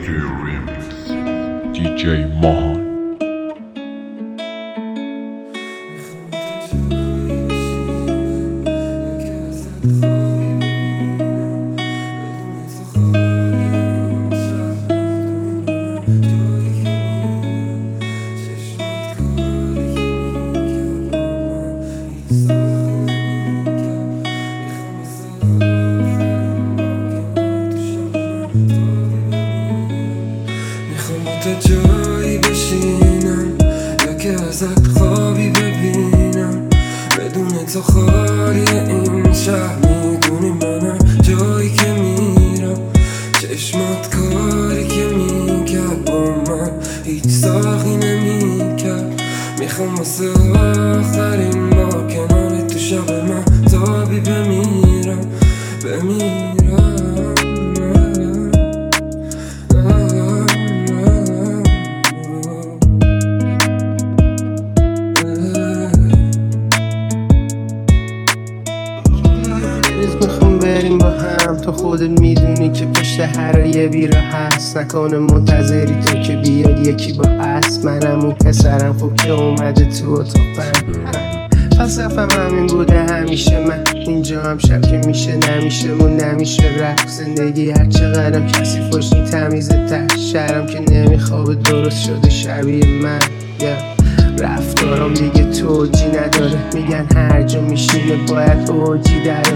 AFK Remix DJ ماهان. جایی بشینم یا که ازت خوابی ببینم، بدون تو خالی این شهر. میدونی منم جایی که میرم، چشمات کاری که میکرد با من هیچ ساقی نمیکرد. میخوام واسه آخرین بار کنار تو شب من تابی بمیرم. میخوام بریم با هم، تو خودت میدونی که پشت هر یه بیرا هست. نکنه منتظری تو که بیاد یکی با اسب. منم اون پسرم خوب که اومده تو اتاقم. فلسفم همین بوده همیشه، من اینجا هم شب که میشه نمیشه مون نمیشه رفت. زندگی هر چقدرم کسی فشنی تمیزه تر، شهرم که نمیخوابه درست شده شبیه من. رفتارم دیگه توجی نداره، میگن هر جا میشینه باید اوجی داره.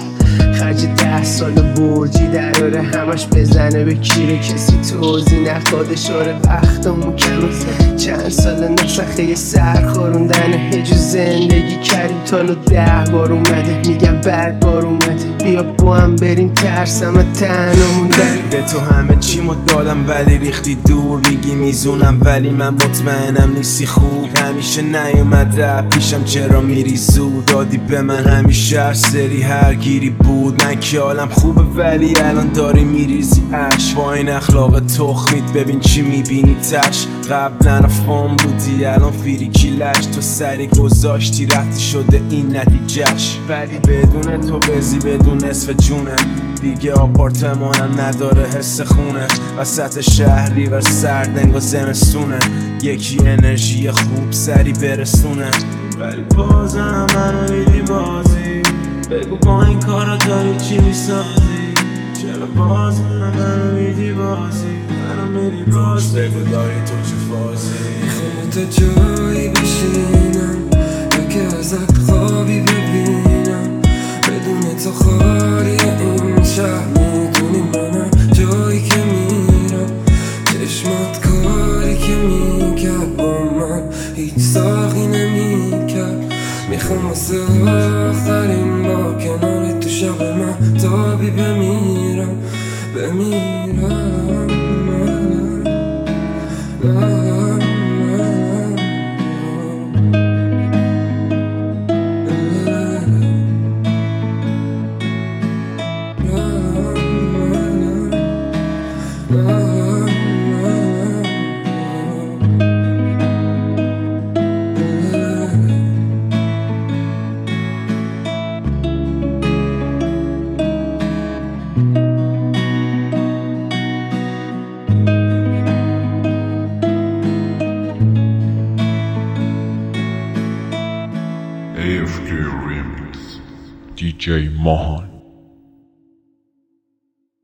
خرج 10 سال برجی دراره، همش بزنه به کیره کسی توضیح نخواده. شاره وقتمون کمه، چند سال نسخه سر خوروندنه. هجو زندگی کردیم تالو 10 بار اومده، میگم بعد بار اومده. بیا با هم بریم ترسم تنها موندن. به تو همه چیمو دادم ولی ریختی دور. میگی میزونم ولی من مطمئنم نیستی خوب. همیشه نیومد رب پیشم چرا میری زود. دادی به من همیشه هر سری هر گیری بود. من که حالم خوبه ولی الان داری میریزی اش. با این اخلاق تخمیت ببین چی میبینی تش. قبلا رفام بودی الان فیریکی لش. تو سری گذاشتی رفتی شده این نتیجهش. ولی بدون تو بزی بدون نصف جونه. دیگه آپارتمانم نداره حس خونه. وسط شهری و سرد انگا زمستونه. یکی انرژی خوب سری برسونه. ولی بازم منو میدی بازی. بگو با این کارا داری چی میسازی. چرا بازم منو میدی بازی. منو میدی بازی. بگو داری تو چه فازی. میخوام تو جایی بشینم یا که ازت خوابی ببینم، بدون تو خالی این شهر. میدونی منم جایی که میرم، چشمات کاری که میکرد با من هیچ ساقی نمیکرد. میخوام واسه آخرین بار کنار تو شب من تابی بمیرم. AFK Remix DJ ماهان.